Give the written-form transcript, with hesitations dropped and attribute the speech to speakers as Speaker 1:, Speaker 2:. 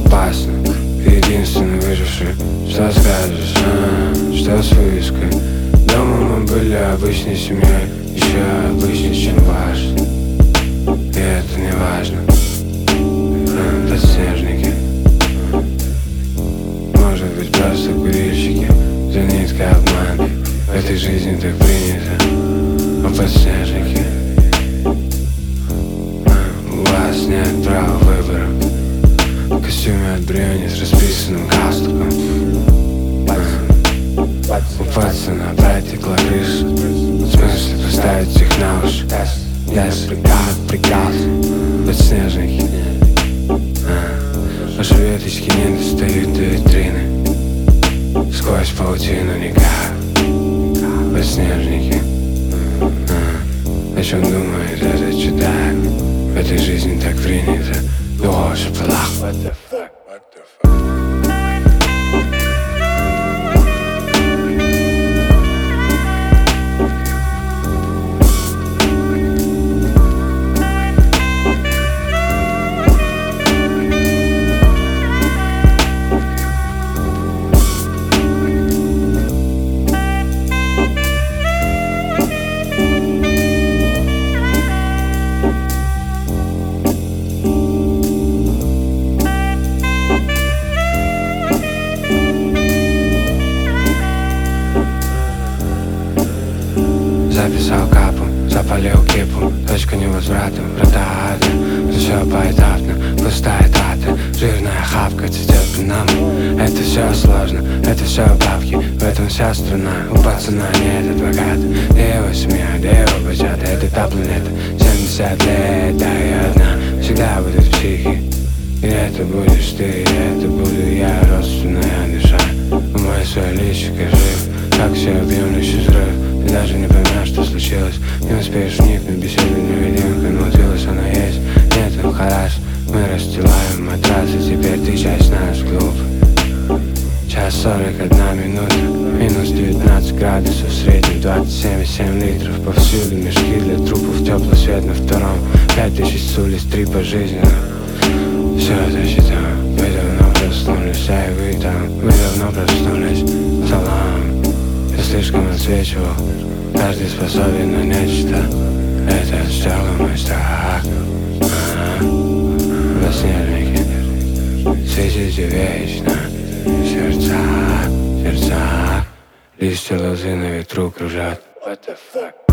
Speaker 1: опасно. Ты единственный выживший. Что скажешь, что с вывеской? Дома мы были обычной семьей, еще обычнее, чем важно. И это не важно. Подснежники, может быть, просто курильщики. Звенит как обман, в этой жизни так принято. Подснежники, у вас нет права выбора. В костюме от Бриони с расписанным галстуком. У пацана протекла крыша. В смысле поставить их на уши. Я приказ. Подснежники, ваши веточки не достают до витрины. Сквозь паутину никак. Подснежники, о чем думает этот чудак? В этой жизни так принято. Дождь в полах. What the fuck? Записал капу, запалил кипу, точка невозврата, врата ада. Все поэтапно, пустая трата, жирная хапка цветет по нам. Это все сложно, это все бабки, в этом вся страна. У пацана нет адвоката, где его семья, где его бачата. Это та планета, 70 лет, да и одна, всегда будет в психе. И это будешь ты, и это буду я, родственная душа. Мой свой личико жив, как всеобъемлющий взрыв. Ты даже не поймешь, что случилось. Не успеешь вникнуть, беседу невидимка научилась, она есть. Нет, ну хорош, мы расстилаем матрасы. Теперь ты часть наш клуб. 1:41 минута, минус 19 градусов, в среднем 27,7 литров. Повсюду мешки для трупов, теплый свет на втором. 5000 с улиц, 3 пожизненно. Все засчитал, вы давно проснулись, а и вы там, вы давно проснулись. Салам, я слишком отсвечивал, каждый способен на нечто. Это стало мой страх. Подснежники, светите вечно. Сердца, листья лозы на ветру кружат. What the fuck?